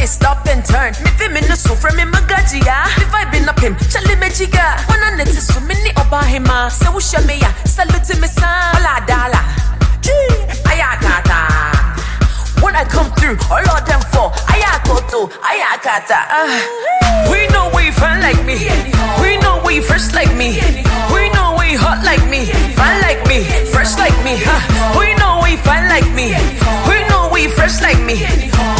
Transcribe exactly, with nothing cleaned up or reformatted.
stop and turn. Me fi me no so from me magajia. Me vibe in up him, chali me jiga. When I net so many obahima. Se wo show me ya, salute me san. Ola dala, ayakata. When I come through, all of them fall. Ayakoto, ayakata. Uh, we know we fun like me. We know we fresh like me. We know we hot like me. Fun like me, fresh like me. Huh? We know we fun like me. We know we fresh like me.